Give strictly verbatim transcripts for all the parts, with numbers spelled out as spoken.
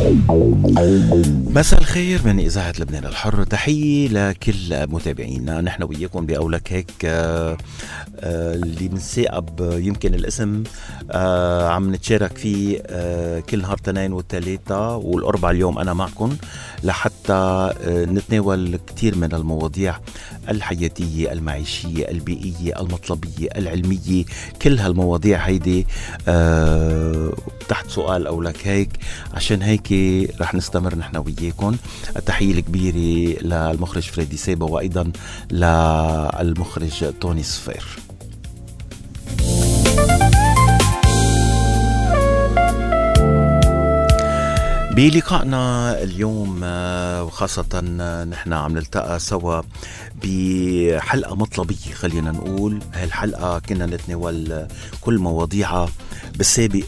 مساء الخير من إذاعة لبنان الحر، تحية لكل متابعينا. نحن وياكم بأولك هيك آه آه اللي منساقب يمكن الاسم آه عم نتشارك فيه آه كل نهار تنين والثلاثة والأربع. اليوم أنا معكم لحتى آه نتناول كتير من المواضيع الحياتية، المعيشية، البيئية، المطلبية، العلمية. كل هالمواضيع هيدي آه تحت سؤال أولك هيك. عشان هيك رح نستمر نحن وياكم. التحية الكبيرة للمخرج فريدي سيبا وأيضا للمخرج توني صفير. بلقائنا اليوم وخاصة نحن عم نلتقى سوا بحلقة مطلبية، خلينا نقول. هالحلقة كنا نتناول كل مواضيعها بالسابق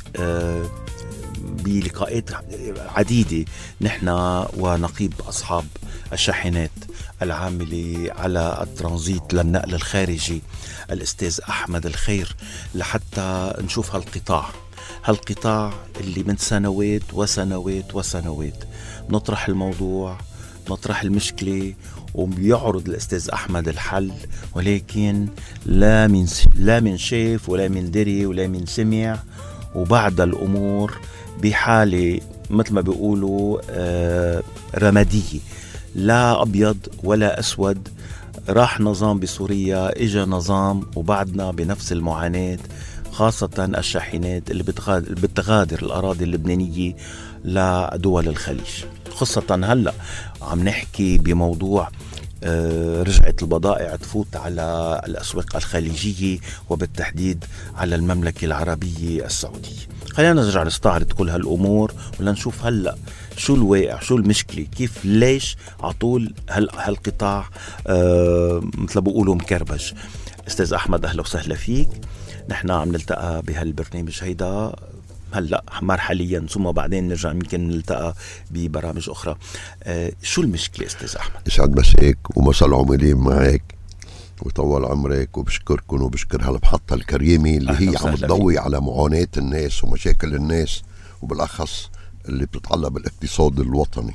بلقاءات عديدة نحن ونقيب أصحاب الشاحنات العاملة على الترانزيت للنقل الخارجي الأستاذ أحمد الخير، لحتى نشوف هالقطاع هالقطاع اللي من سنوات وسنوات وسنوات نطرح الموضوع، نطرح المشكلة، وبيعرض الأستاذ أحمد الحل، ولكن لا من لا من شاف ولا من دري ولا من سمع. وبعد الأمور بحالة مثل ما بيقولوا آه رمادية، لا أبيض ولا أسود. راح نظام بسوريا، إجا نظام، وبعدنا بنفس المعاناة، خاصة الشاحنات اللي بتغادر الأراضي اللبنانية لدول الخليج. خاصة هلأ عم نحكي بموضوع آه رجعت البضائع تفوت على الأسواق الخليجية، وبالتحديد على المملكة العربية السعودية. خلينا نرجع نستعرض كل هالأمور ولنشوف هلأ شو الواقع، شو المشكلة، كيف ليش عطول هالقطاع آه مثل بقولوا مكربج. أستاذ أحمد، أهلا وسهلا فيك. نحن عم نلتقى بهالبرنامج هيدا هلأ مرحليا، ثم بعدين نرجع يمكن نلتقى ببرامج أخرى. آه شو المشكلة أستاذ أحمد؟ يسعد مساك ومساء العاملين معك وطول عمرك، وبشكركم وبشكر هالمحطة الكريمة اللي هي عم تضوي على معاناة الناس ومشاكل الناس، وبالأخص اللي بتتعلق بالاقتصاد الوطني.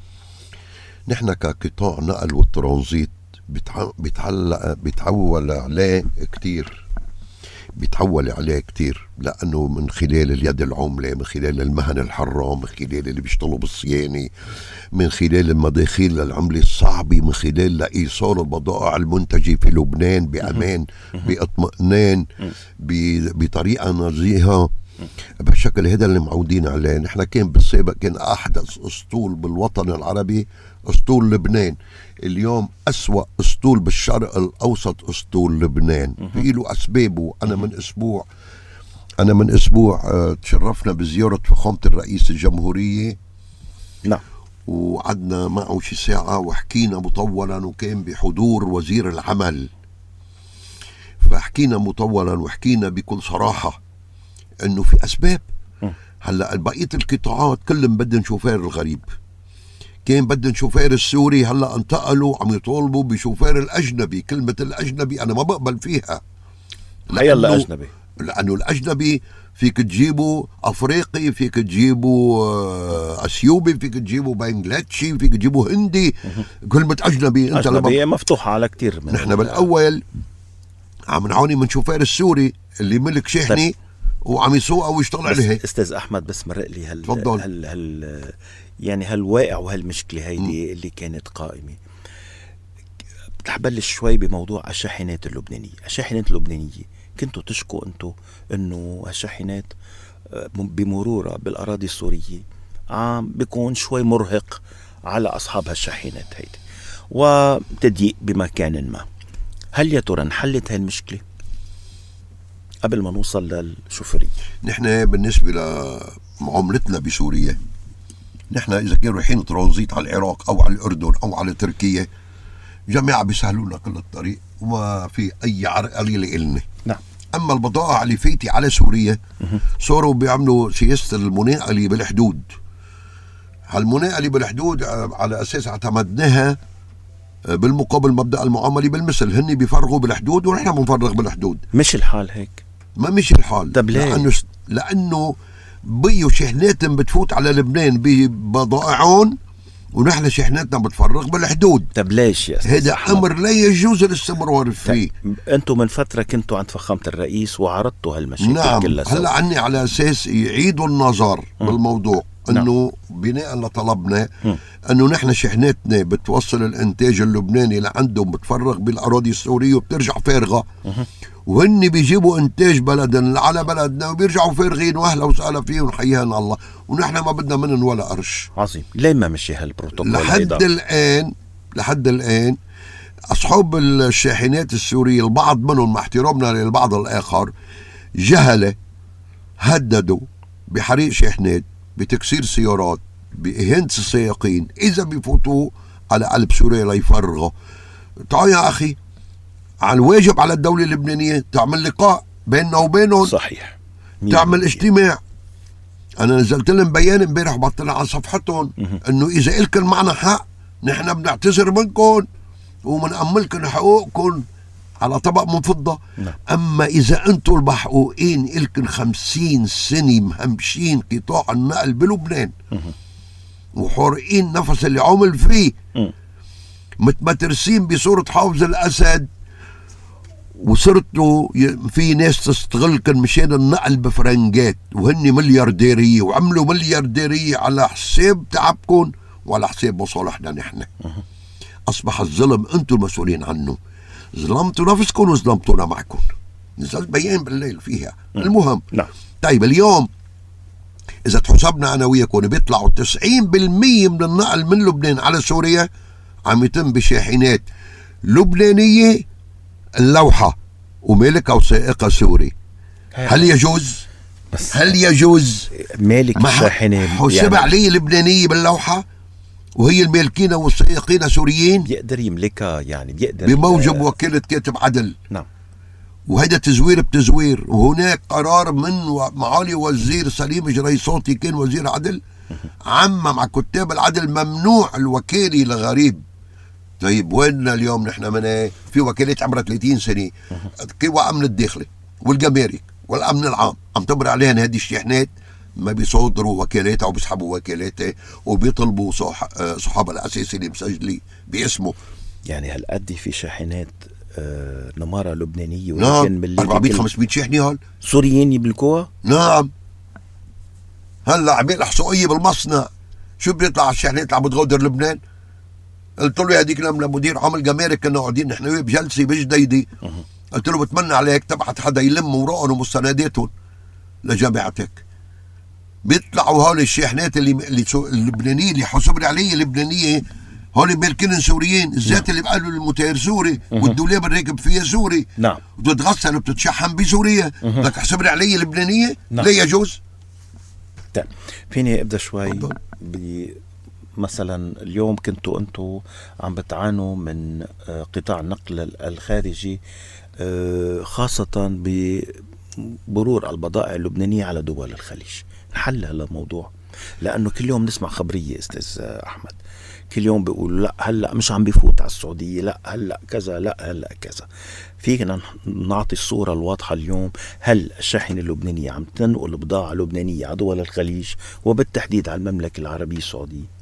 نحن كقطاع نقل والترانزيت بيتعلق بيتعول عليه كتير بيتحول عليه كتير، لأنه من خلال اليد العملة، من خلال المهن الحرة، من خلال اللي بيشتغلوا بالصيانة، من خلال المداخيل للعملة الصعبة، من خلال لإيصال البضائع المنتجة في لبنان بأمان، باطمئنان، بطريقة نزيهة، بهالشكل هذا اللي معودين عليه. نحن كان بالسابق كان أحدث أسطول بالوطن العربي أسطول لبنان، اليوم أسوأ أسطول بالشرق الأوسط أسطول لبنان. في له أسبابه. أنا من أسبوع أنا من أسبوع اه تشرفنا بزيارة فخامة الرئيس الجمهورية. نعم. وعدنا معه شي ساعة وحكينا مطولا، وكان بحضور وزير العمل، فحكينا مطولا وحكينا بكل صراحة انه في اسباب. هلا بقية القطاعات كلهم بدهم شوفير الغريب، كان بدهم شوفير السوري، هلا انتقلوا عم يطالبوا بشوفير الاجنبي. كلمة الاجنبي انا ما بقبل فيها، لانه اجنبي لانه الاجنبي فيك تجيبه افريقي، فيك تجيبه اثيوبي، فيك تجيبه بنغلاديشي، فيك تجيبه هندي. كلمة اجنبي انت اجنبي مفتوحة على كتير من نحن بالاول عم نعاني من شوفير السوري اللي ملك شحني وعم يسوقها ويشتغل عليها. استاذ احمد، بس مرق لي هال تفضل. هل هل يعني هالواقع وهالمشكله هيدي م. اللي كانت قائمه. رح بلش شوي بموضوع الشاحنات اللبنانيه. الشاحنات اللبنانيه كنتوا تشكوا انتوا انه الشاحنات بمرورها بالاراضي السوريه عم بيكون شوي مرهق على اصحاب هالشاحنات هيدي وتضييق بمكان ما. هل يا ترى انحلت هاي المشكله قبل ما نوصل للشوفرية؟ نحن بالنسبة لمعاملتنا بسوريا، نحن إذا كانوا رايحين ترانزيت على العراق أو على الأردن أو على تركيا، جماعة بيسهلوا لنا كل الطريق وما في أي عرقلة لإلنا. نعم. أما البضائع اللي فايتة على سوريا صاروا بيعملوا سياسة المناقلة بالحدود. هالمناقلة بالحدود على أساس اعتمدناها بالمقابل مبدأ المعاملة بالمثل. هني بيفرغوا بالحدود ونحن بنفرغ بالحدود. مش الحال هيك؟ ما مش الحال. طب ليه؟ لأنه, لأنه بيو شحناتهم بتفوت على لبنان ببضائعهم، ونحن شحناتنا بتفرغ بالحدود. طب ليش يا هذا امر لا يجوز الاستمرار فيه. انتم من فتره كنتوا عند فخامه الرئيس وعرضتوا هالمشاكل نعم كلها سوا. هلا عني على اساس يعيدوا النظر م. بالموضوع، انه نعم. بناء لطلبنا انه نحن شحناتنا بتوصل الانتاج اللبناني لعندهم، بتفرغ بالاراضي السوريه وبترجع فارغه، وهن بيجيبوا انتاج بلدنا على بلدنا وبيرجعوا فارغين، واهلا وسهلا فيهم ونحييهم الله، ونحن ما بدنا منهم ولا قرش. عظيم. ليه ما مشي هالبروتوكول لحد أيضا؟ الان لحد الان اصحاب الشاحنات السوريه البعض منهم مع احترامنا للبعض الاخر جهله، هددوا بحريق شاحنات، بتكسير سيارات، بإهانة السائقين إذا بيفوتوا على قلب سوريا ليفرغوا. تعال يا أخي، على الواجب على الدولة اللبنانية تعمل لقاء بيننا وبينهم. صحيح. تعمل اجتماع. أنا نزلت لهم بيان امبارح بطلع على صفحتهم إنه إذا إلكن معنا حق نحن بنعتذر منكم ومنأملكم حقوقكم على طبق من فضة. نعم. أما إذا أنتم المحقوقين إلكن خمسين سنة مهمشين قطاع النقل بلبنان وحرقين نفس اللي عمل فيه، متمترسين بصورة حافظ الأسد، وصرتوا في ناس تستغلكن مشان النقل بفرنجات وهن مليارديرية، وعملوا مليارديرية على حساب تعبكم وعلى حساب مصالحنا نحن. أصبح الظلم أنتم المسؤولين عنه. ظلمتوا نفسكم وظلمتونا معكم. نزلت بيان بالليل فيها. م. المهم لا. طيب اليوم إذا تحسبنا أنا وياكم بيطلعوا تسعين بالمية من النقل من لبنان على سوريا عم يتم بشاحنات لبنانية اللوحة ومالكها وسائقها سوري. هل يجوز؟ بس هل يجوز مالك الشاحنة حسب يعني عليه لبنانية باللوحة وهي المالكين والسائقين سوريين؟ بيقدر يملكها، يعني بيقدر بموجب وكالة كاتب عدل. نعم. وهذا تزوير بتزوير، وهناك قرار من معالي وزير سليم جريصوتي كان وزير عدل عم مع كتاب العدل ممنوع الوكالة لغريب. طيب وين اليوم نحن من ايه؟ في وكالات عمرها ثلاثين سنة كيوا أمن الداخلي والجمارك والأمن العام عم تمر عليها هذه الشحنات، ما بيصدروا وكالاتها وبيسحبوا وكالاتها وبيطلبوا صح صحابها الأساسي اللي مسجلي باسمه. يعني هالقد في شاحنات آه نمارة لبنانية نعم أربعمية خمسمية شاحنة هال سوريين يملكوها؟ نعم. هلا عمل احصائية بالمصنع شو بيطلع على الشاحنات اللي عم بتغادر لبنان؟ قلت له هذيك لما مدير عمل جمارك كنا قاعدين نحن وياه بجلسة بجديدي، قلت له بتمنى عليك تبعت حدا يلم وراءهم ومستنداتهم لجامعتك. بيطلعوا هول الشاحنات اللي اللي اللبنانيه اللي حسب عليه اللبنانيه هول مالكين سوريين، الذات اللي بقالوا الموتير سوري والدولاب اللي راكب فيها سوري. نعم. وبتتغسل وبتتشحن بسوريا، بدك تحسب علي لبنانيه؟ نعم. لا يجوز. طيب فيني ابدا شوي ب مثلا اليوم كنتوا انتوا عم بتعانوا من قطاع النقل الخارجي خاصة بمرور البضائع اللبنانية على دول الخليج. نحل هذا الموضوع لأنه كل يوم نسمع خبرية أستاذ أحمد، كل يوم بيقولوا لا هلأ مش عم بيفوت على السعودية، لا هلأ كذا، لا هلأ كذا. فينا نعطي الصورة الواضحة اليوم، هل الشاحنة اللبنانية عم تنقل بضاعة لبنانية على دول الخليج وبالتحديد على المملكة العربية السعودية؟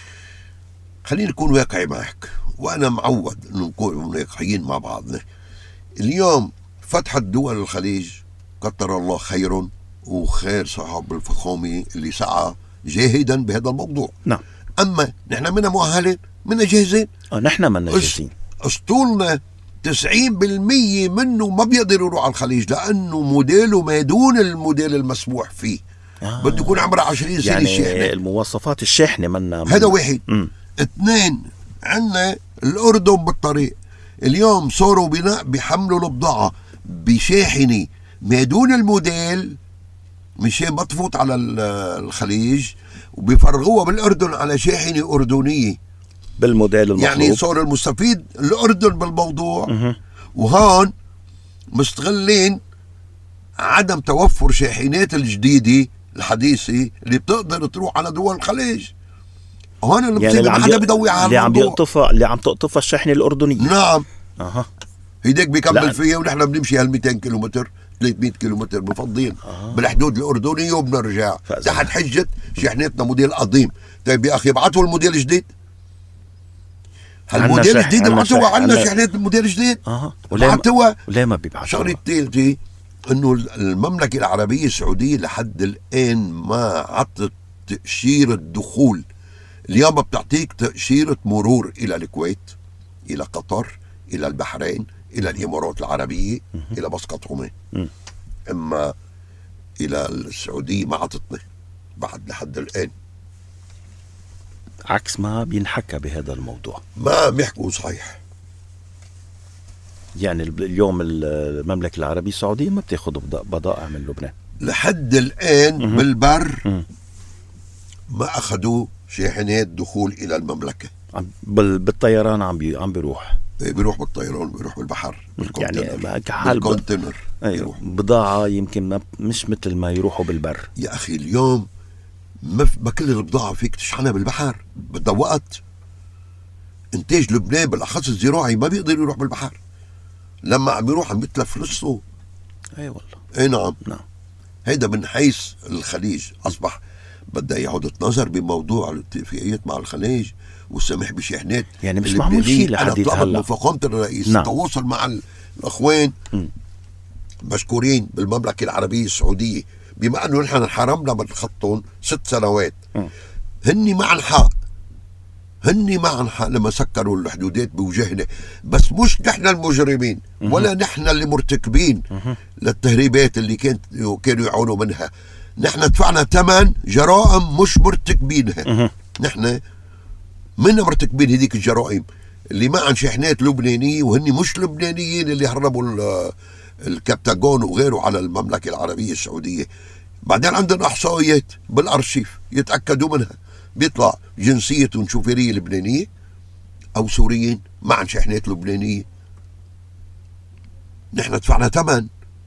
خليني نكون واقعي معك، وأنا معود أنه نكون واقعيين مع بعضنا. اليوم فتحت دول الخليج كتر الله خير وخير صاحب الفخامة اللي سعى جاهدا بهذا الموضوع. نعم. أما نحن منا مؤهلين، منا جاهزين. اه نحن منا جاهزين. اسطولنا تسعين بالمية منه ما بيقدر يروح على الخليج لأنه موديله ما دون الموديل المسموح فيه. آه. بده يكون عمره عشرين سنة. يعني الشاحنة المواصفات الشاحنة منا هذا واحد. م. اثنين، عندنا الأردن بالطريق اليوم صاروا بناء بيحملوا البضاعة بشاحنة ما دون الموديل مشان ما تفوت على الخليج، وبيفرغوها بالأردن على شاحنة أردنية بالموديل المطلوب. يعني صار المستفيد الأردن بالموضوع. م- وهون مستغلين عدم توفر شاحنات الجديدة الحديثة اللي بتقدر تروح على دول الخليج. هون اللي يعني ما حدا بيضوي على اللي الموضوع. عم يقطفها اللي عم تقطفها الشاحنة الأردنية. نعم. اها هيداك بيكمل فيها ونحن بنمشي هال مئتين كيلومتر ثلاثمية كيلومتر بفضين آه. بالحدود الأردنية وبنرجع تحت حجة شحنتنا موديل قديم. طيب يا أخي ابعتوا الموديل الجديد، هالموديل الجديد ابعتوها عنا شحنات الموديل الجديد اه ابعتوها. وليه ما بيبعتوها؟ الشغلة الثالثة انه المملكة العربية السعودية لحد الآن ما عطت تأشيرة دخول. اليوم بتعطيك تأشيرة مرور إلى الكويت، إلى قطر، إلى البحرين، إلى الإمارات العربية، إلى مسقط عمان. أما إلى السعودية ما عطتنا بعد لحد الآن، عكس ما بينحكى بهذا الموضوع. ما بيحكوا صحيح. يعني اليوم المملكة العربية السعودية ما بتاخذ بضائع من لبنان لحد الآن. م- بالبر م- ما أخذوا شاحنات دخول إلى المملكة. بالطيران عم بي عم بيروح بيروح بالطيران، بيروح بالبحر، يعني كحال بالكونتينر. أيوه بضاعة يمكن ما مش مثل ما يروحوا بالبر. يا أخي اليوم ما, ما كل البضاعة فيك تشحنها بالبحر، بدها وقت. إنتاج لبنان بالأخص الزراعي ما بيقدر يروح بالبحر، لما عم يروح عم يتلف رصه. أي والله. أي نعم. نعم. هيدا من حيث الخليج أصبح بدها يعود تنظر بموضوع الاتفاقيات مع الخليج والسمح بشحنات. يعني مش معمول شيء لحد هلا. من فخامة الرئيس نعم. تواصل مع الأخوان م. مشكورين بالمملكة العربية السعودية، بما أنه نحن انحرمنا من خطهم ست سنوات. م. هني معن حق، هني معن حق لما سكروا الحدودات بوجهنا، بس مش نحن المجرمين ولا نحن اللي مرتكبين للتهريبات اللي كانت كانوا يعانوا منها. نحن دفعنا ثمن جرائم مش مرتكبينها. نحن منا مرتكبين هذيك الجرائم اللي معن شحنات لبنانية وهني مش لبنانيين اللي هربوا الكبتاغون وغيره على المملكة العربية السعودية. بعدين عندنا احصائيات بالارشيف يتاكدوا منها، بيطلع جنسيتهم شوفيريه لبنانيه او سوريين مع شحنات لبنانيه. نحن دفعنا ثمن.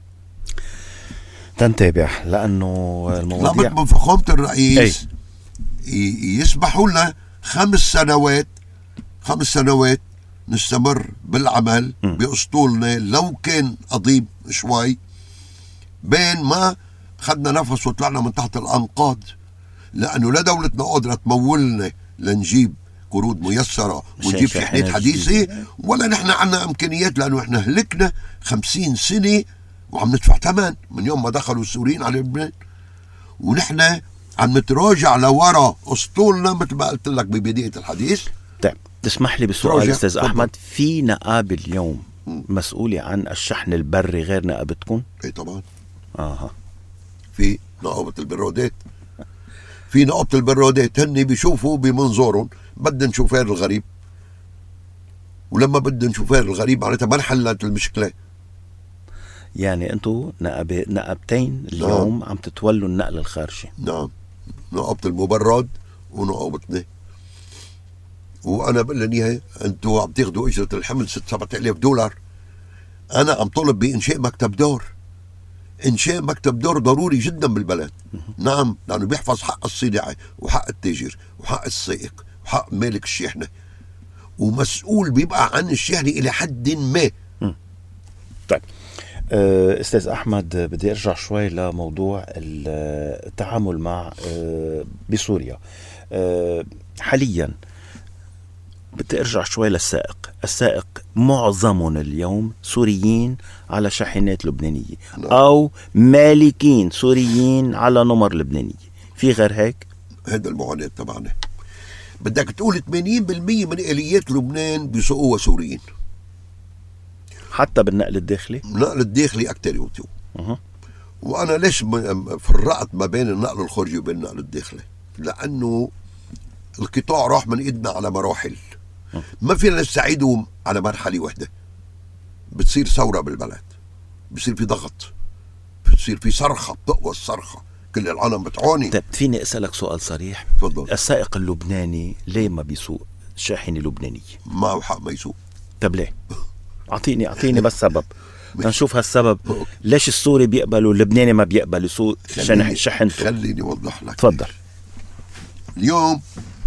تنتابع لانه المواضيع لابد من فخامه الرئيس أي. يسمحوا لنا خمس سنوات خمس سنوات نستمر بالعمل م. باسطولنا لو كان قضيب شوي، بين ما خدنا نفس وطلعنا من تحت الأنقاض، لأنه لا دولتنا قادرة تمولنا لنجيب قروض ميسرة ونجيب شحنات حديثة، ولا نحن عنا إمكانيات، لأنه إحنا هلكنا خمسين سنة وعم ندفع ثمن من يوم ما دخلوا السوريين على لبنان، ونحن عم نتراجع لورا أسطولنا مثل ما قلت لك ببداية الحديث. طيب تسمح لي بسؤال أستاذ أحمد، في نقابة اليوم مسؤولة عن الشحن البري غير نقابتكم؟ اي طبعا. اها في نقابة البرودات، في نقابة البرودات هن بيشوفوا بمنظورهم بدنا شوفير الغريب، ولما بدنا شوفير الغريب معناتها ما انحلت المشكلة. يعني انتم نقابة نقابتين اليوم نعم. عم تتولوا النقل الخارجي. نعم، نقابة المبرد ونقابتنا. وانا بقول لهم اياها انتم عم تاخذوا اجرة الحمل ست سبعة آلاف دولار، انا عم طلب بانشاء مكتب دور. انشاء مكتب دور ضروري جدا بالبلد. نعم، لانه بيحفظ حق الصناعي وحق التاجر وحق السائق وحق مالك الشاحنه، ومسؤول بيبقى عن الشاحنه الى حد ما. طيب استاذ احمد، بدي ارجع شوي لموضوع التعامل مع بسوريا حاليا. بدي ارجع شوي للسائق. السائق معظمهم اليوم سوريين على شاحنات لبنانية لا. او مالكين سوريين على نمر لبنانية. في غير هيك؟ هذا المعاناة تبعنا. بدك تقول ثمانين بالمية من آليات لبنان بيسوقوها سوريين، حتى بالنقل الداخلي. النقل الداخلي اكثر يوتيو. أه. وانا ليش فرقت ما بين النقل الخارجي وبين النقل الداخلي؟ لانه القطاع راح من ايدنا على مراحل، ما فينا نستعيدوا على مرحله واحده. بتصير ثوره بالبلد، بصير في ضغط، بتصير في صرخه، بتقوى الصرخه، كل العالم بتعاني. طيب فيني اسالك سؤال صريح؟ تفضل. السائق اللبناني ليه ما بيسوق شاحنه لبنانيه؟ معه حق ما يسوق. طب ليه؟ اعطيني اعطيني بس سبب تنشوف هالسبب. ليش السوري بيقبل واللبناني ما بيقبل يسوق شحنته؟ خليني اوضح لك. تفضل. اليوم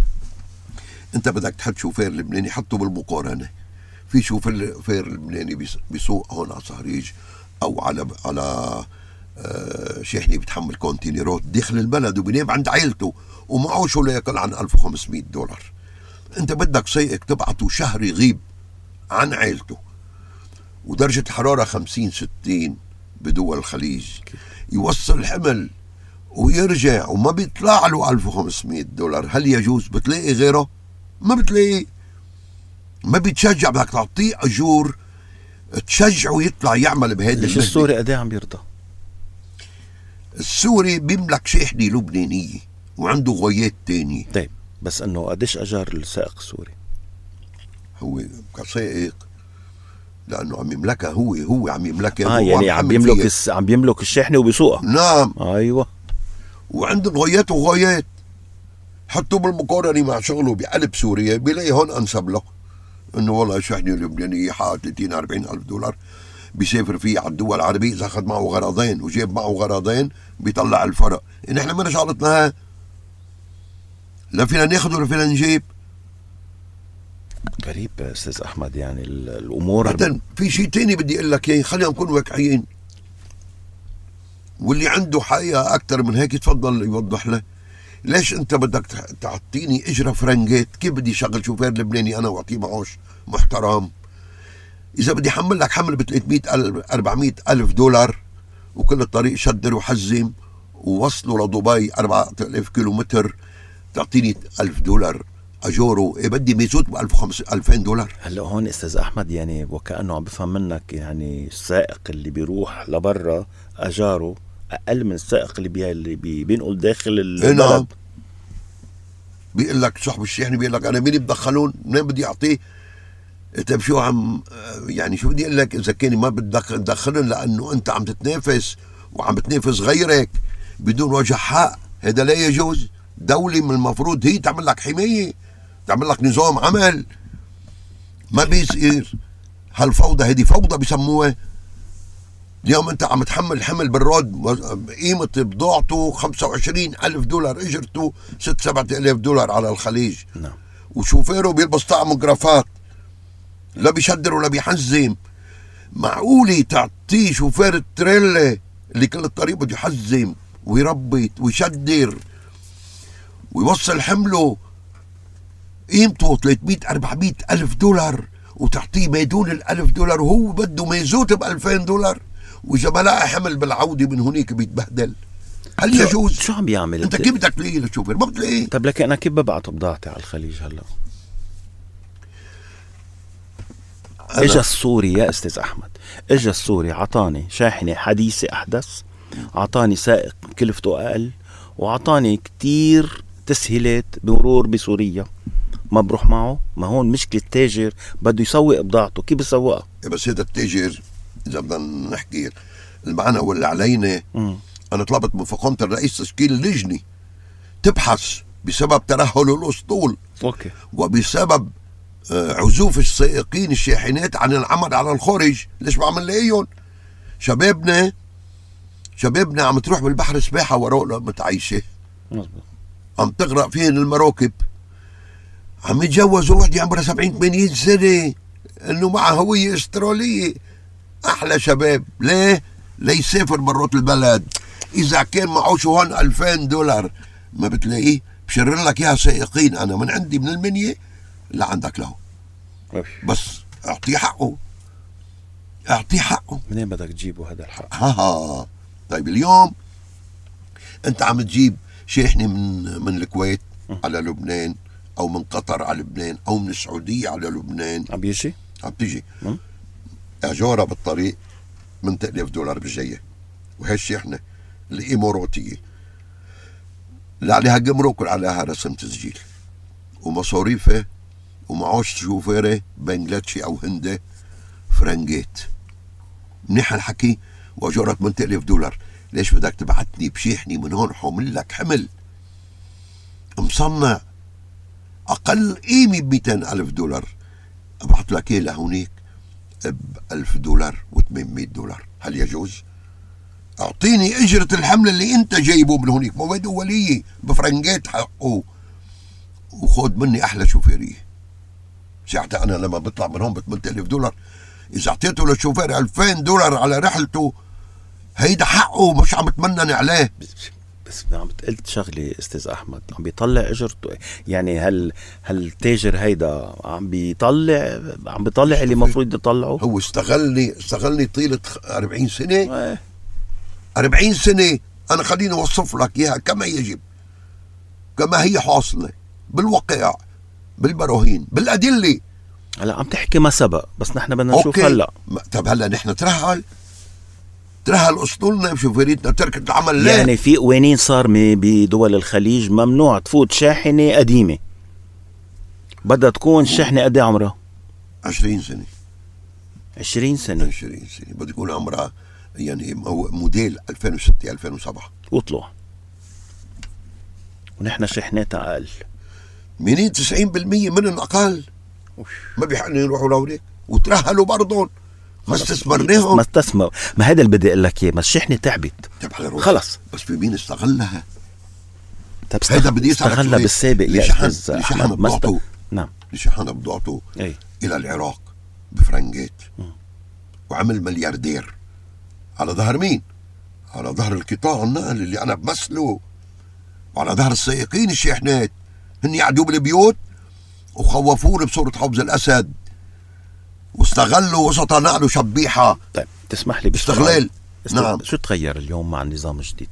انت بدك تحط شوفير لبناني، حطه بالمقارنه. في شوفير لبناني بيسوق هون على صهريج او على على شاحنه بتحمل كونتينرات داخل البلد وبينام عند عائلته ومعوشه لا يقل عن ألف وخمسمية دولار. انت بدك سائق تبعته شهر يغيب عن عائلته ودرجة الحرارة خمسين ستين بدول الخليج، يوصل حمل ويرجع وما بيطلع له ألف وخمسمية دولار. هل يجوز؟ بتلاقي غيره؟ ما بتلاقي. ما بيتشجع، بدك تعطيه أجور تشجعه يطلع يعمل بهيدي. ليش السوري قد ايه عم يرضى؟ السوري بيملك شاحنة لبنانية وعنده غايات تانية. طيب بس انه قديش اجار السائق السوري؟ هو كسائق لانه عم يملكها، هو هو عم يملكها. اه يعني عم يملك الس... عم يملك الشاحنة وبيسوقها. نعم ايوه. وعنده غايات وغايات. حطوا بالمقارنة مع شغله بقلب سوريا بيلاقي هون انسب له. انه والله شحنة لبنانية حق ثلاثين أربعين ألف دولار بيسافر فيه على الدول العربية. إذا أخذ معه غرضين وجاب معه غرضين بيطلع الفرق. إن إحنا ما شغلتنا، لا فينا ناخذ ولا فينا نجيب. غريب أستاذ أحمد، يعني الأمور. بعدين في شيء تاني بدي أقول لك إياه، خلينا نكون واقعيين. واللي عنده حقيقة أكثر من هيك يتفضل يوضح له. ليش أنت بدك تعطيني إجرة فرنجات؟ كيف بدي شغل شوفير لبناني أنا وأعطيه معاش محترم؟ إذا بدي حمل لك حمل ب ثلاثمية ألف أربعمية ألف دولار وكل الطريق شدر وحزم ووصلوا لدبي أربعة آلاف كيلومتر، تعطيني ألف دولار أجوره؟ إيه بدي ميزوت ب ألفين دولار؟ هلا هون أستاذ أحمد يعني وكأنه عم بفهم منك، يعني السائق اللي بيروح لبرا أجاره أقل من السائق اللي بي اللي بي بينقل داخل البلد. نعم. بيقول لك صاحب الشحن بيقول لك أنا مين بدخلون؟ منين بدي أعطيه؟ طيب شو عم يعني شو بدي اقول لك؟ اذا كان ما بدك تدخلن لانه انت عم تتنافس وعم بتنافس غيرك بدون وجه حق، هذا لا يجوز. دولة من المفروض هي تعمل لك حماية، تعمل لك نظام عمل. ما بيصير هالفوضى، هذه فوضى بسموها. اليوم انت عم تحمل حمل بالرود قيمة بضاعته خمسة وعشرين ألف دولار، اجرته ست سبعة آلاف دولار على الخليج. نعم. وشوفيره بيلبس طقم جرافات، لا بيشدر ولا بيحزم. معقولة تعطيه شوفير التريلا اللي كل الطريق بده يحزم ويربط ويشدر ويوصل حمله قيمته ثلاثمية أربعمية ألف دولار وتعطيه ما دون الألف دولار وهو بده ميزوت بألفين دولار، وإذا ما لقى حمل بالعودة من هنيك بيتبهدل. هل يجوز؟ شو عم بيعمل انت؟ كيف بدك تلاقيه للشوفير؟ ما بتلاقيه. طب لكن أنا كيف ببعت بضاعتي على الخليج هلا؟ اجا السوري يا استاذ احمد، اجا السوري عطاني شاحنه حديثه احدث، عطاني سائق كلفته اقل، وعطاني كتير تسهيلات بمرور بسوريا. ما بروح معه؟ ما هون مشكله التاجر بده يسوق بضاعته، كيف بيسوقها؟ بس هذا التاجر اذا بدنا نحكي المعنى واللي علينا، م. انا طلبت من فخامه الرئيس تشكيل لجنه تبحث بسبب ترهل الاسطول اوكي وبسبب عزوف السائقين الشاحنات عن العمل على الخارج. ليش ما عم نلاقيهم؟ شبابنا شبابنا عم تروح بالبحر سباحه وراء لقمة عيشه، عم تغرق فيهن المراكب، عم يتجوزوا وحده عمرها سبعين ثمانين سنه انه معها هويه استراليه. احلى شباب. ليه؟ ليسافر برات البلد. اذا كان معوشه هون ألفين دولار ما بتلاقيه. بشرر لك اياها سائقين انا من عندي من المنيه لعندك له، بس اعطيه حقه، اعطيه حقه. منين بدك تجيبه هذا الحق؟ ها ها. طيب اليوم انت عم تجيب شاحنه من من الكويت على لبنان، او من قطر على لبنان، او من السعوديه على لبنان. عم بيجي؟ عم تيجي اجارها بالطريق من آلاف دولار بالجايه، وهي الشاحنه الاماراتيه اللي عليها جمرك وعليها رسم تسجيل ومصاريفها ومعاش شوفيره بنجلاديشي او هندي فرنجات. منيح الحكي. واجارها ثمانية آلاف دولار. ليش بدك تبعتني بشيحني من هون حامل لك حمل مصنع اقل قيمه ب مئتين ألف دولار، ابعت لك اياه لهونيك ب ألف دولار وثمانمية دولار؟ هل يجوز؟ اعطيني اجره الحمل اللي انت جايبه من هونيك، مواد اوليه بفرنجات حقه، وخذ مني احلى شوفيريه. ساعتها انا لما بطلع من هون ب ثمانية آلاف دولار اذا اعطيته للشوفير ألفين دولار على رحلته هيدا حقه، مش عم تمنن عليه. بس عم قلت شغلة استاذ احمد، عم بيطلع اجرته يعني. هل هل التاجر هيدا عم بيطلع عم بيطلع اللي المفروض يطلعه؟ هو استغلني استغلني طيلة أربعين سنة. ايه أربعين سنة. انا خليني اوصف لك اياها كما يجب، كما هي حاصلة بالواقع، بالبراهين، بالأدلة. هلا عم تحكي ما سبق، بس نحن بدنا نشوف هلا. طب هلا نحن ترهل ترهل اسطولنا بشوفيريتنا تركت العمل ليه؟ يعني في قوانين صار بدول الخليج ممنوع تفوت شاحنة قديمة، بدها تكون شحنة قد عمرها؟ عشرين سنة. عشرين سنة. عشرين سنة بدها تكون عمرها يعني موديل ألفين وستة ألفين وسبعة واطلع، ونحن شحناتها أقل. منين تسعين بالمية منهم أقل؟ ما بيحقنوا يروحوا لهوليك وترهلوا برضهم. ما استثمرناهم. ما استثمر، ما هذا اللي بدي اقول لك اياه، ما الشحنه تعبت خلص. بس في مين استغلها؟ طب هيدا بدي استغلها بالسابق يا استاذ احمد. بضاعته نعم لشحن بضاعته اي الى العراق بفرنجات، وعمل ملياردير على ظهر مين؟ على ظهر القطاع النقل اللي انا بمثله، وعلى ظهر السائقين الشاحنات. هن يقعدوا بالبيوت وخوفونا بصورة حفظ الأسد، واستغلوا وسط نقل وشبيحة. طيب تسمح لي باستغلال. نعم. شو تغير اليوم مع النظام الجديد؟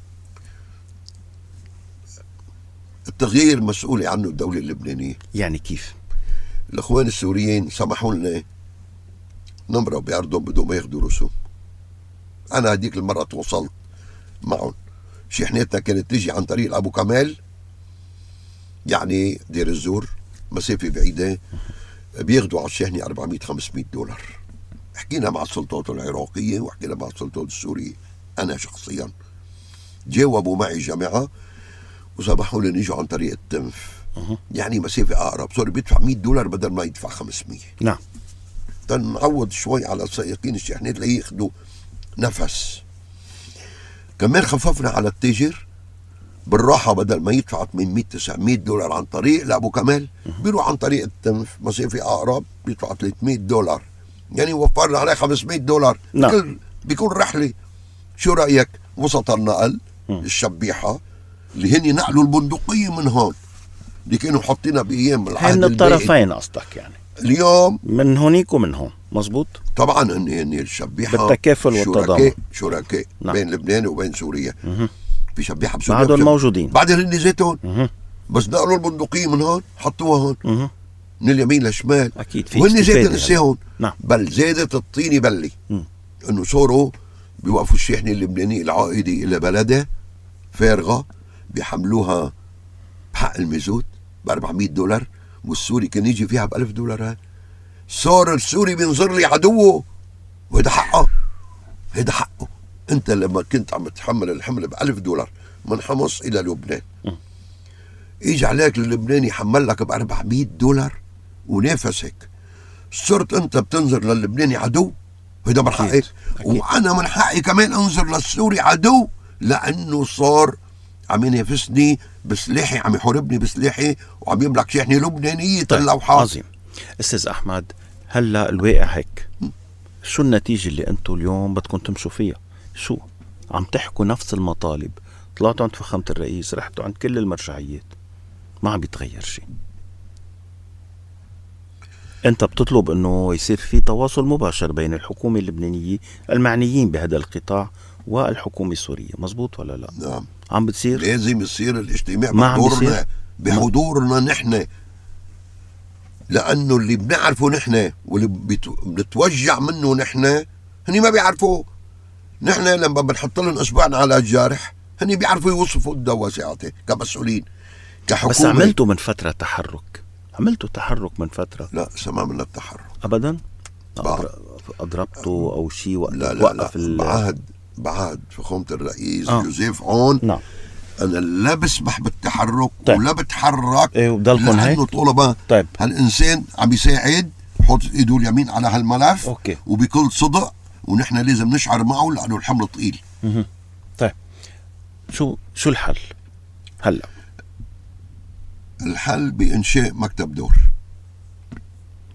التغيير مسؤولة عنه الدولة اللبنانية. يعني كيف؟ الإخوان السوريين سمحوا لنا نمرة بأرضهم بدون ما ياخذوا رسوم. أنا هديك المرة تواصلت معهم، شحنتنا كانت تيجي عن طريق أبو كمال، يعني دير الزور، مسافة بعيدة، بياخدوا على الشحنة أربعمية خمسمية دولار. حكينا مع السلطات العراقية وحكينا مع السلطات السورية. أنا شخصيا جاوبوا معي جماعة وسمحوا لي نيجوا عن طريق التنف، يعني مسافة أقرب. صار بيدفع مية دولار بدل ما يدفع خمسمية. نعم. تنعوض شوي على السائقين الشحنات لياخدوا نفس. كمان خففنا على التاجر بالراحة، بدل ما يدفع ثمانمية تسعمية دولار عن طريق لأبو كمال بيروح عن طريق التنف مسافة أقرب بيدفع ثلاثمية دولار، يعني وفرنا عليه خمسمية دولار. نعم. بكل بيكون رحلة. شو رأيك؟ وسط النقل الشبيحة اللي هني نقلوا البندقية من هون، اللي كانوا حاطينها بأيام العهد من الطرفين قصدك يعني؟ اليوم من هونيك ومن هون، مزبوط. طبعا هن هن الشبيحة بالتكافل والتضامن. شركاء نعم. بين لبنان وبين سوريا. مه. في شبيحة بسوريا بعدهم موجودين، بعدين هن ذاتهم، مه. بس نقلوا البندقية من هون حطوها هون، مه. من اليمين للشمال. اكيد في وهن زادت لساهم. نعم. بل زادت الطيني بلي، مه. انه صاروا بيوقفوا الشاحنة اللبنانية العائدة الى بلدها فارغة، بيحملوها بحق المازوت ب أربعمية دولار، والسوري كان يجي فيها ب ألف دولار. صار السوري بينظر لي عدوه، وهذا حقه. هذا حقه. انت لما كنت عم تحمل الحمل ب ألف دولار من حمص الى لبنان، اجى عليك اللبناني حمل لك ب أربعمية دولار ونافسك، صرت انت بتنظر للبناني عدو. هذا من حقك، وانا من حقي كمان انظر للسوري عدو، لانه صار عم ينافسني بسلاحي، عم يحاربني بسلاحي، وعم يملك شحنه لبنانيه. طيب. اللوحات. عظيم. استاذ احمد، هلا الواقع هيك، شو النتيجه اللي انتم اليوم بدكم تمشوا فيها؟ شو عم تحكوا نفس المطالب، طلعتوا عند فخامه الرئيس، رحتوا عند كل المرجعيات، ما عم بيتغير شيء. انت بتطلب انه يصير في تواصل مباشر بين الحكومه اللبنانيه المعنيين بهذا القطاع والحكومه السوريه، مزبوط ولا لا؟ نعم. عم بتصير؟ لازم يصير الاجتماع بحضورنا، بحضورنا نحن، لانه اللي بنعرفه نحن واللي بنتوجع منه نحن هني ما بيعرفوه. نحن لما بنحط لهم اصبعنا على الجارح هني بيعرفوا يوصفوا الدواء ساعتها كمسؤولين كحكومه. بس عملتوا من فتره تحرك، عملتوا تحرك من فتره؟ لا سمع من التحرك ابدا. اضربتوا او شيء وقت لا لا وقف لا. بعد بعد فخامه الرئيس آه. جوزيف عون. نعم. انا لا بسمح بالتحرك. طيب. ولا بتحرك. ايه وبضلكم هيك؟ لانه طالما طيب. هالانسان عم يساعد، حط ايده اليمين على هالملف. اوكي. وبكل صدق، ونحن لازم نشعر معه لانه الحمل ثقيل. اها. طيب شو شو الحل هلا؟ الحل بانشاء مكتب دور. اذا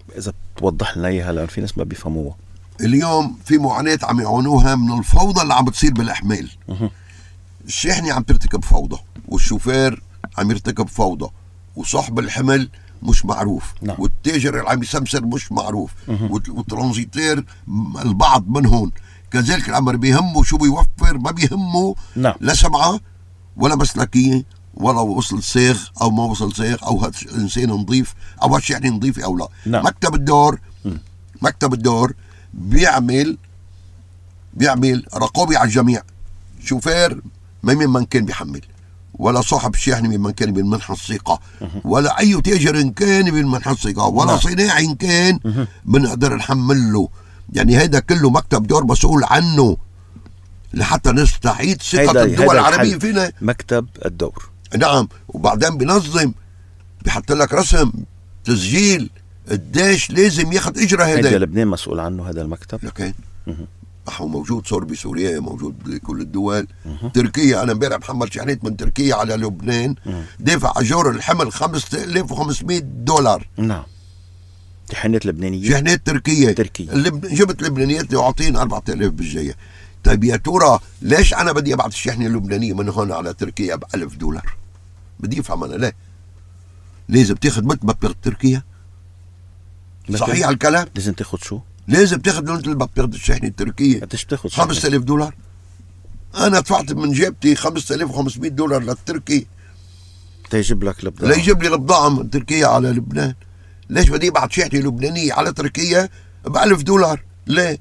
توضح لنا اياها لان في ناس ما بيفهموها. اليوم في معاناة عم يعانوها من الفوضى اللي عم بتصير بالاحمال. الشاحنة عم ترتكب فوضى، والشوفير عم يرتكب فوضى، وصاحب الحمل مش معروف. نعم. والتاجر اللي عم يسمسر مش معروف. والترانزيتير البعض منهم كذلك الامر بيهمه شو بيوفر، ما بيهمه. نعم. لا سمعه ولا مسلكيه ولا وصل صاغ او ما وصل صاغ، او هذا الانسان نظيف او هالشحنه نظيفه او لا. نعم. مكتب الدور م. مكتب الدور بيعمل بيعمل رقابه على الجميع. شوفير ما من من كان بيحمل، ولا صاحب الشاحنه من من كان بالمنح الثقه، ولا اي تاجر إن كان بالمنح الثقه، ولا نعم. صناعي إن كان بنقدر نحمل له. يعني هيدا كله مكتب دور مسؤول عنه لحتى نستعيد ثقة الدول العربية فينا. مكتب الدور. نعم. وبعدين بنظم، بيحط لك رسم تسجيل قديش لازم ياخد اجره. هذا هيدا لبنان مسؤول عنه هذا المكتب. لكن هو موجود، صار بسوريا، موجود بكل الدول. مه. تركيا، انا امبارح محمل شحنات من تركيا على لبنان، مه. دافع اجور الحمل خمسة آلاف وخمسمية دولار. نعم. شحنات لبنانيه، شحنات تركيه تركيه. اللي جبت لبنانيات يعطين أربعة آلاف بالجايه. طيب يا ترى ليش انا بدي ابعث الشحنه اللبنانيه من هون على تركيا ب ألف دولار؟ بدي افهم انا ليه؟ لازم تاخذ مثل مبلغ تركيا؟ صحيح الكلام؟ لازم تاخذ شو؟ لازم تاخذ مثل مبلغ الشحنه التركيه. قديش بتاخذ؟ خمسة آلاف دولار. انا دفعت من جيبتي خمسة آلاف وخمسمية دولار للتركي تيجيب لك البضاعه، ليجيب لي البضاعه من تركيا على لبنان. ليش بدي ابعث شحنه لبنانيه على تركيا ب ألف دولار؟ ليه؟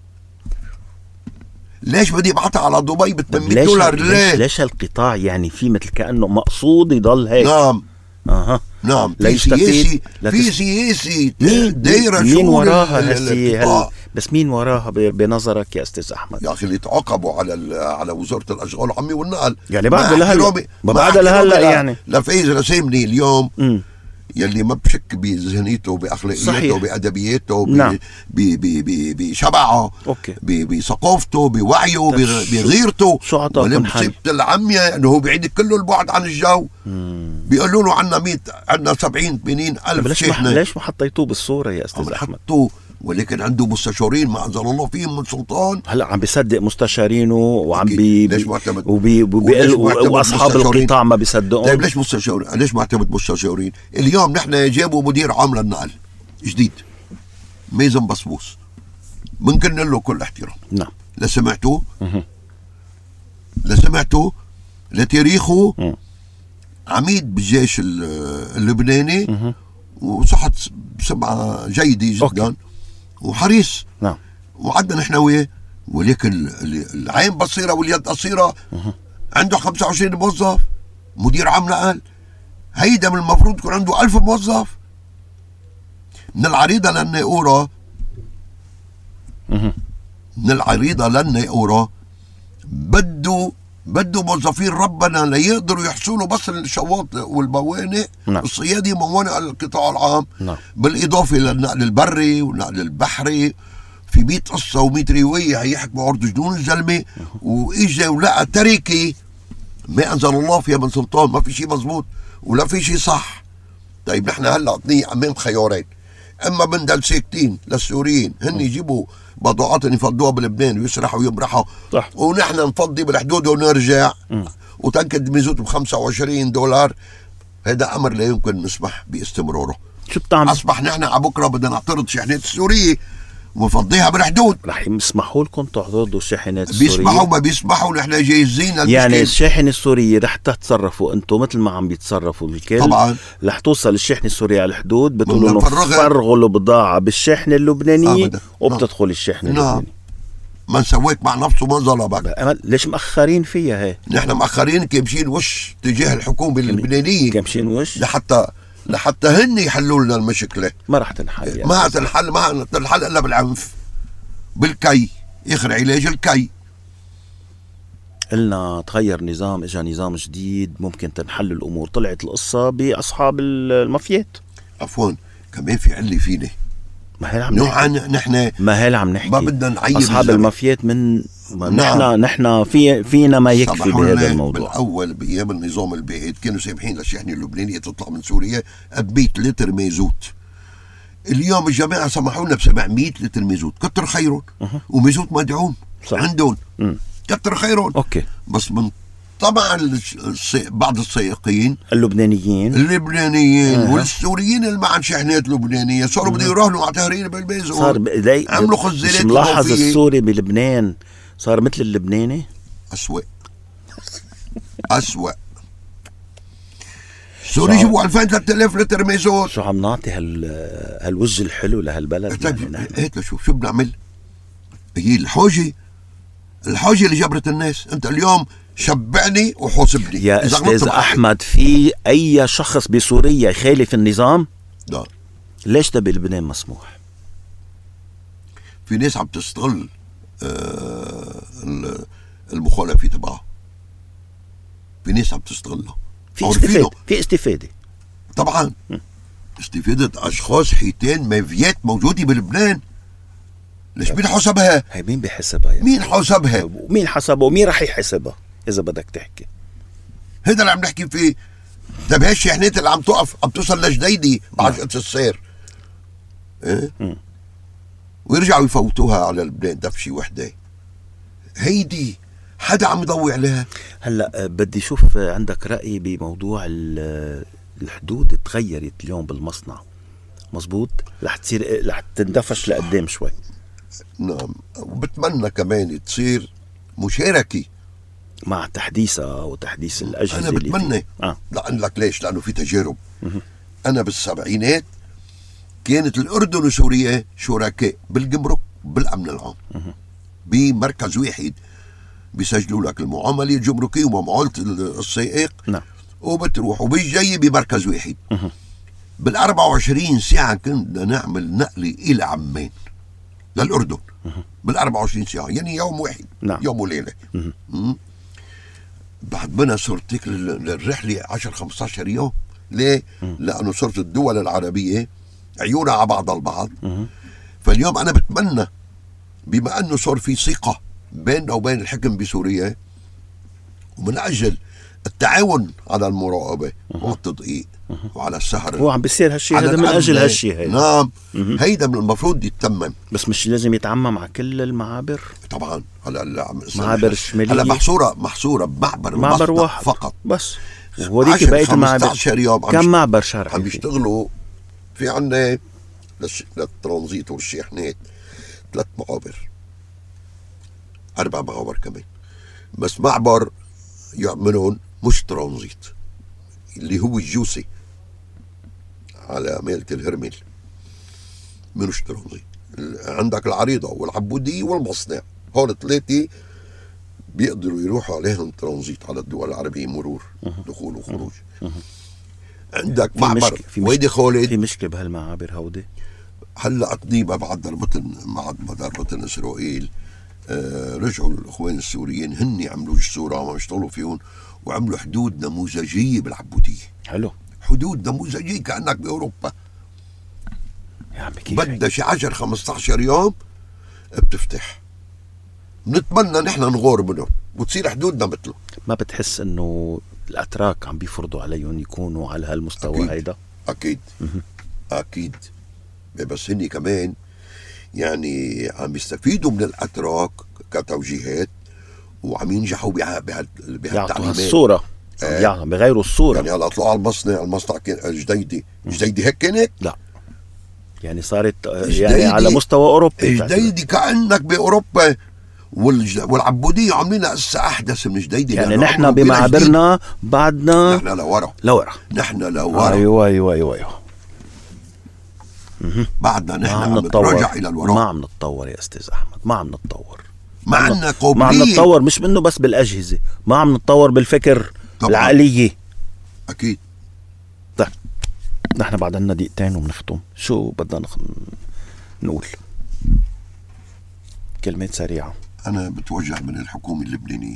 ليش بدي ابعثها على دبي ب ثمانمية دولار؟ ليه؟ ليش هالقطاع يعني في مثل كأنه مقصود يضل هيك؟ نعم. اها نعم. في سياسي في سياسي دايره مين وراها هالسي؟ بس مين وراها بنظرك يا استاذ احمد؟ يا اخي اللي تعاقبوا على على وزاره الاشغال العامه والنقل يعني بعد لهلا بعد لهلا يعني لفايز رسامني اليوم م. يلي ما بشك بذهنيته باخلاقياته بادبياته نعم. بشبعه بثقافته بوعيه بغيرته. شو عطاكم حل؟ العمية انه هو بعيد كله البعد عن الجو. بيقولوا له عنا مية عنا سبعين ثمانين الف شحنه. ليش ما حطيتوه بالصوره يا استاذ احمد؟ حطوه ولكن عنده مستشارين ما انزل الله فيهم من سلطان. هلا عم بيصدق مستشارينه وعم بي ليش معتمد وبي وبي واصحاب القطاع ما بيصدقون. طيب ليش مستشارين؟ ليش معتمد مستشارين؟ اليوم نحن جابوا مدير عام للنقل جديد ميزن بصبوص، بنكن له كل احترام. نعم. لسمعتوه؟ لسمعتوه؟ لتاريخه مه. عميد بالجيش اللبناني مه. وصحت سمعة جيدة جدا. أوكي. وحريص. نعم. وعدنا نحن وياه، ولكن العين بصيرة واليد قصيرة. عنده خمسة وعشرين موظف مدير عام نقل. هيدا من المفروض يكون عنده ألف موظف. من العريضة للناقورة من العريضة للناقورة بده بده موظفين ربنا ليقدروا يحصلوا بس الشواطئ والموانئ. نعم. الصيادي موانئ القطاع العام. نعم. بالإضافة للنقل البري والنقل البحري. في مية قصة ومية رواية هيحكموا عرض جنون الزلمة. وإجا ولقى تركي ما أنزل الله فيها من سلطان، ما في شيء مزبوط ولا في شيء صح. طيب نحن هلا أمام خيارين، اما بندل ساكتين للسوريين هن يجيبوا بضاعات يفضوها بلبنان ويسرحوا ويمرحوا، صح. ونحن نفضي بالحدود ونرجع م. وتنكد ميزوت ب خمسة وعشرين دولار. هذا امر لا يمكن نسمح باستمراره. شو بتعمل؟ اصبح نحن على بكره بدنا نعترض شحنات السوريه ونفضيها بالحدود. رح يسمحوا لكم تعترضوا الشاحنات السوريه؟ بيسمحوا ما بيسمحوا نحن جاهزين. يعني الشاحنه السوريه رح تتصرفوا انتم مثل ما عم بيتصرفوا الكل طبعا. رح توصل الشاحنه السوريه على الحدود بتقولوا انه فرغوا البضاعه بالشاحنه اللبنانيه أبدا. وبتدخل الشاحنه نعم. اللبنانيه. من سواك مع نفسه ما ظلمك. ليش مأخرين فيها هي؟ نحن مأخرين كامشين وش تجاه الحكومه اللبنانيه، كامشين وش لحتى لحتى هن يحلوا لنا المشكله. ما رح تنحل يعني. ما تنحل ما تنحل الا بالعنف بالكي، اخر علاج الكي. قلنا تغير نظام، اجى نظام جديد ممكن تنحل الامور. طلعت القصه باصحاب المافيات. عفوا كمان في علي فينا ما هي عم نحكي نحن ما هي عم نحكي ما بدنا نعيب اصحاب المافيات من نحن نحن في فينا ما يكفي بهذا الموضوع. بالاول بايام النظام البائد كانوا سامحين للشحنه اللبنانيه تطلع من سوريا ب مية لتر مازوت. اليوم الجماعة سمحوا لنا ب سبعمية لتر مازوت، كتر خيرهم. ومازوت مدعوم عندهم، كتر خيرهم. اوكي. بس من طبعا السي... بعض السائقين اللبنانيين اللبنانيين أه. والسوريين اللي معن شحنات لبنانيه صاروا بده يراهنوا على تهرين بالبيزون، صار ب... عملوا خزانات. مش ملاحظ السوري بلبنان صار مثل اللبناني؟ أسوأ أسوأ. سوري جيبوا ألفين ثلاثة آلاف لتر مازوت. شو عم نعطي هال هالوجه الحلو لهالبلد؟ طيب هات لشوف شو بنعمل. هي الحوجه الحوجه اللي جبرت الناس. انت اليوم شبعني وحاسبني يا استاذ احمد. في اي شخص بسوريا يخالف النظام؟ لا. ليش ده بلبنان مسموح؟ في ناس عم تستغل آه المخالفه تبعها، في ناس عم تستغلها. في استفاده في استفاده طبعا م. استفاده اشخاص حيتان مافيات موجوده بلبنان. ليش مين حسبها؟ هي مين بيحسبها؟ يعني مين حسبها؟ مين حسبها ومين رح يحسبها اذا بدك تحكي؟ هذا اللي عم نحكي فيه. طيب هالشحنات اللي عم توقف عم توصل لجديدي بعجقة السير ايه؟ ويرجعوا يفوتوها على لبنان دفشي وحده. هيدي حدا عم يضوي عليها. هلا بدي شوف عندك رأي بموضوع الحدود تغيرت اليوم بالمصنع، مزبوط؟ رح تصير رح تندفش لقدام شوي. نعم، وبتمنى كمان تصير مشاركة مع تحديثها وتحديث الأجهزة. أنا بتمنى آه. لأن لك ليش؟ لأنه في تجارب. أنا بالسبعينات كانت الأردن وسوريا شركاء بالجمرك بالأمن العام بمركز واحد، بيسجلوا لك المعاملة الجمركية ومعاملة السائق. نعم. وبتروح وبيجي بمركز واحد. بال أربعة وعشرين ساعة كنا نعمل نقلة إلى عمان للأردن بال أربعة وعشرين ساعة، يعني يوم واحد. نعم. يوم وليلة. بعد بنا صرت الرحلة عشرة خمسة عشر يوم. ليه؟ مم. لأنه صرت الدول العربية عيونها على بعض البعض. مم. فاليوم أنا بتمنى بما أنه صار في ثقة بيننا وبين الحكم بسوريا، ومن أجل التعاون على المراقبة والتدقيق وعلى السهر. هو عم بيصير هالشيء هذا من أجل هالشيء هيدا. نعم. هيدا من المفروض يتمم. بس مش لازم يتعمم على كل المعابر؟ طبعا. هلا معابر الشمالية هلا محصورة محصورة بمعبر معبر واحد فقط بس. وهذيك بقية المعابر يوم كم معبر شرعي عم بيشتغلوا في عنا للترانزيت والشاحنات ثلاث معابر، أربع معابر كمان. بس معبر يعملون مش ترانزيت اللي هو الجوسي على ميلة الهرمل، منوش ترانزيت. عندك العريضة والعبودية والمصنع، هول ثلاثة بيقدروا يروحوا عليهم ترانزيت على الدول العربية، مرور دخول وخروج. عندك معبر ويدي خالد. في مشكلة بهالمعابر هودي هلا قديمة بعد ضربتن بعد ما ضربتن اسرائيل. آه رجعوا الاخوان السوريين هن عملوا جسورة وعم يشتغلوا فيهم وعملوا حدود نموذجية بالعبودية. حلو. حدود نموذجية كأنك بأوروبا. يا عمي كيف بدها شي عشرة خمسة عشر يوم بتفتح. بنتمنى نحن نغور منهم وتصير حدودنا مثله. ما بتحس انه الاتراك عم بيفرضوا عليهم يكونوا على هالمستوى؟ أكيد. هيدا اكيد اكيد. بس هني كمان يعني عم يستفيدوا من الاتراك كتوجيهات وعم ينجحوا بهالتعليمات. يعطوا الصورة. آه. يعني بغيروا الصورة. يعني هلا طلعوا على المصنع، المصنع كان جديدي. جديدي هيك كانت؟ لا، يعني صارت يعني على مستوى اوروبي. جديدي كأنك باوروبا. والعبودية عاملين هسه احدث من جديدي. يعني نحن بمعابرنا بعدنا نحن لورا لورا نحن لورا. ايوه ايوه ايوه ايوه. بعدنا نحن عم نتراجع الى الوراء. ما عم نتطور يا استاذ احمد، ما عم نتطور. ما عندنا قابلية. ما عم نتطور مش منه بس بالاجهزة، ما عم نتطور بالفكر طبعا. العقلية. اكيد. طيب نحن بعد لنا دقيقتين وبنختم. شو بدنا نخ... نقول كلمات سريعة. أنا بتوجه من الحكومة اللبنانية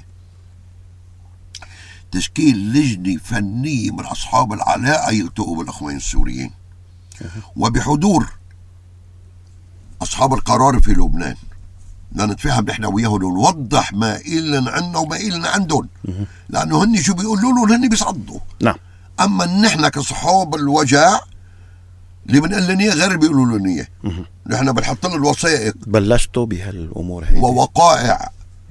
تشكيل لجنة فنية من أصحاب العلاقة يلتقوا بالأخوان السوريين وبحضور أصحاب القرار في لبنان، لنتفاهم نحن وياهم ونوضح ما إلنا عنا وما إلنا عندهم، لأنه هن شو بيقولوا لهم هن بيصدوا. نعم. أما نحن كصحاب الوجع اللي بنقول لنا غير اللي بيقولوا لنا اياه. نحن بنحط له الوثائق، بلشتوا بهالامور هي ووقائع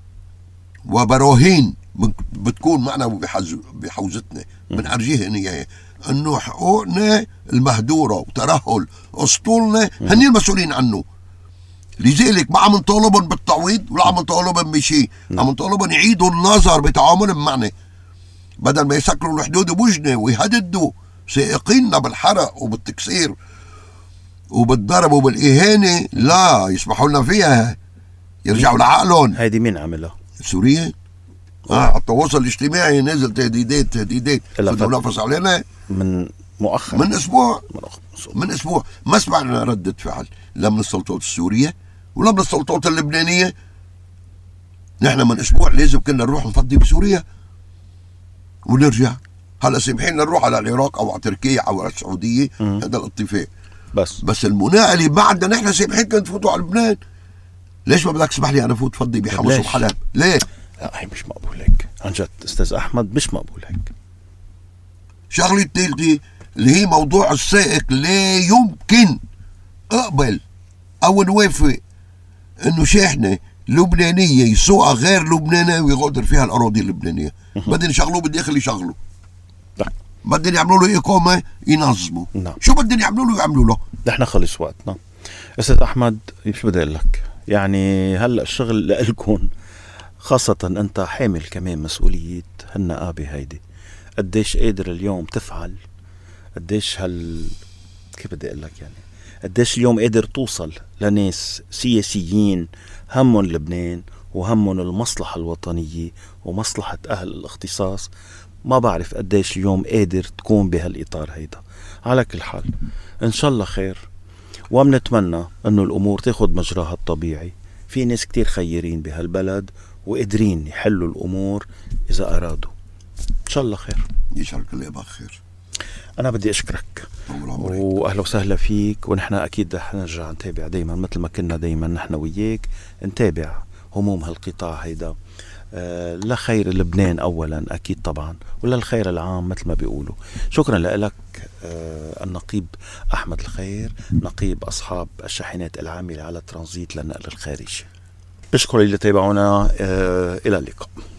وبراهين بتكون معنا بحوزتنا، بنعرجيها اياها انه حقوقنا المهدوره وترهل اسطولنا هن المسؤولين عنه. لذلك ما عم نطالبهم بالتعويض ولا عم نطالبهم بشيء، عم نطالبهم يعيدوا النظر بتعاملهم معنا، بدل ما يسكروا الحدود بوجنا ويهددوا سائقيننا بالحرق وبالتكسير وبالضرب وبالاهانه، لا يسمحوا لنا فيها، يرجعوا لعقلهم. هيدي مين عملها؟ سوريا. اه على التواصل الاجتماعي نزل تهديدات تهديدات بدهم نفس علينا من مؤخرا، من اسبوع من, من اسبوع ما سمعنا ردة فعل لا من السلطات السورية ولا من السلطات اللبنانية. نحن من اسبوع لازم كنا نروح نفضي بسوريا ونرجع. هلا سامحين نروح على العراق او على تركيا او على السعودية، هذا الاتفاق. بس بس المناقلة بعدنا نحن سامحين كنت تفوتوا على لبنان. ليش ما بدك تسمح لي انا فوت فضي بحمص وحلب؟ ليه؟ لا هي مش مقبول هيك عن جد استاذ احمد، مش مقبول هيك. شغلة الثالثة اللي هي موضوع السائق، لا يمكن اقبل او نوافق انه شاحنة لبنانية يسوقها غير لبناني ويغادر فيها الاراضي اللبنانية. بدهم يشغلوه بالداخل يشغلوا، بدهم يعملوا له اقامة ينظموا. نعم. شو بدهم يعملوا له يعملوا له. نحن خلص وقتنا استاذ احمد، شو بدي اقول لك، يعني هلا الشغل لإلكم، خاصة انت حامل كمان مسؤولية هالنقابة هيدي. قديش قادر اليوم تفعل، قديش هال كيف بدي اقول لك يعني قديش اليوم قادر توصل لناس سياسيين همهم لبنان وهمهم المصلحة الوطنية ومصلحة اهل الاختصاص. ما بعرف قديش اليوم قادر تكون بهالاطار هيدا. على كل حال ان شاء الله خير، وبنتمنى انه الامور تاخد مجراها الطبيعي. في ناس كتير خيرين بهالبلد وقادرين يحلوا الامور اذا ارادوا. ان شاء الله خير. يشعرك الله بخير. انا بدي اشكرك واهلا وسهلا فيك، ونحن اكيد رح نرجع نتابع دايما مثل ما كنا دايما نحن وياك نتابع هموم هالقطاع هيدا آه لخير لبنان اولا اكيد طبعا، ولا الخير العام مثل ما بيقولوا. شكرا لك آه النقيب احمد الخير، نقيب اصحاب الشاحنات العامله على ترانزيت للنقل الخارجي. بشكر اللي تابعونا، آه الى اللقاء.